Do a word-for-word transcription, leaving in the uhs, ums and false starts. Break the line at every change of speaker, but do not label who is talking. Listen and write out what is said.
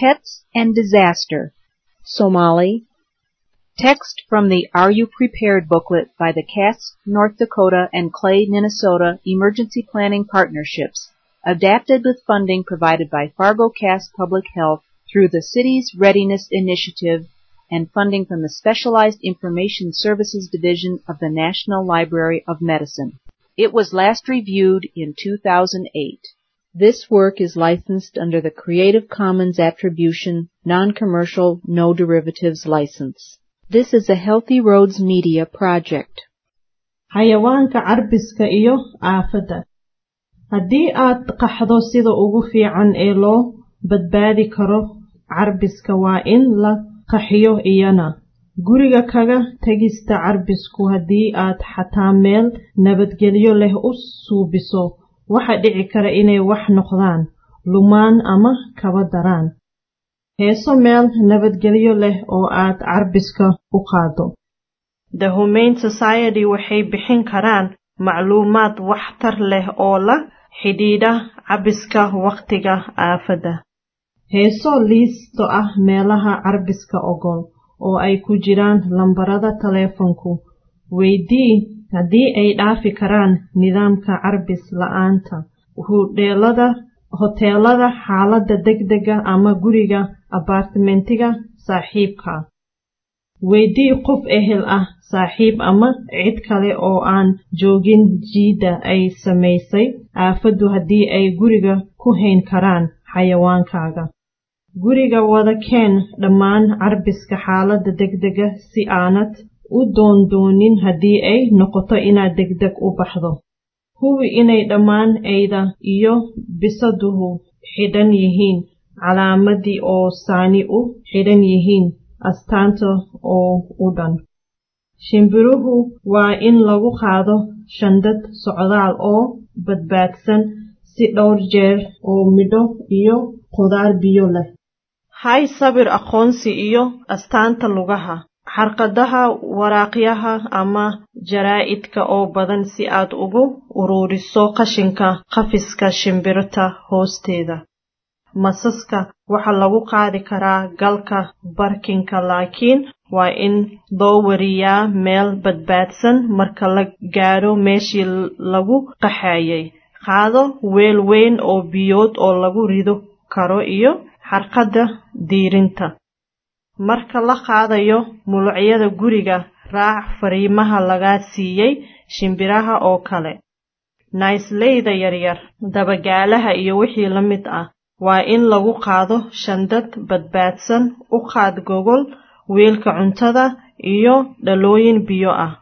Pets and Disaster, Somali. Text from the Are You Prepared booklet by the Cass, North Dakota and Clay, Minnesota Emergency Planning Partnerships, adapted with funding provided by Fargo-Cass Public Health through the City's Readiness Initiative and funding from the Specialized Information Services Division of the National Library of Medicine. It was last reviewed in two thousand eight. This work is licensed under the Creative Commons Attribution, Non-Commercial, No Derivatives license. This is a Healthy Roads Media project.
Xayawaanka carbiska iyo aafada. Haddii aad qaxdo sida ugu fiican ee loo badbaadi karo carbiska waa in la qaxiyo iyana. Guriga kaga tagista carbisku haddii aad xataa meel nabadgelyo leh u suubiso waxa dhici kara inay wax noqdaan, lumaan ama kaba daraan. Heeso meel nabadgelyo leh oo aad carbiska u qaado. The Humane Society waxay bixin karaan macluumaad waxtar leh oo la xidhiidha carbiska waqtiga aafada. Heeso liisto ah meelaha carbiska ogol oo ay ku jiraan lambarada taleefanku. Weydii haddii ay dhaafi karaan nidaamka carbis la'aanta. Hudheelada, hoteelada xaaladda degdega ama guriga apartmentiga saaxiibka. Weydii qof ehel ah, saaxiib ama cid kale oo aan joogin jiida ay samaysay aafadu haddii ay guriga ku hayn karaan xayawaankaaga. Guriga wada keen dhammaan carbiska xaaladda degdega si aanad u doondoonin haddii ay noqoto inaad degdeg u baxdo. Hubi inay dhammaan eyda iyo bisaduhu xidhan yihiin calaamadii oo saani u xidhan yihiin astaanta oo u dhan. Shimbiruhu waa in lagu qaado shandad socdaal oo badbaadsan si dhowr jeer oo midho iyo qudaar biyo leh. Hay sabir aqoonsi iyo astaanta lugaha. Xarqadaha waraaqyaha ama jaraa'idka oo badan si aad ugu ururiso qashinka qafiska shimbirta hoosteeda. Masaska waxa lagu qaadi karaa galka barkinka laakiin waa in loo wariyaa meel badbaadsan marka la gaaro meeshii lagu qaxayay. Qaado weel weyn oo biyood oo lagu rido karo iyo xarqada diirinta. Marka la qaadayo mulucyada guriga raac fariimaha laga siiyay shimbiraha oo kale. Naisleyda yaryar, dabagaalaha iyo wixii la mid ah waa in lagu qaado shandad badbaadsan. U qaad gogol, weelka cuntada iyo dhalooyin biyo ah.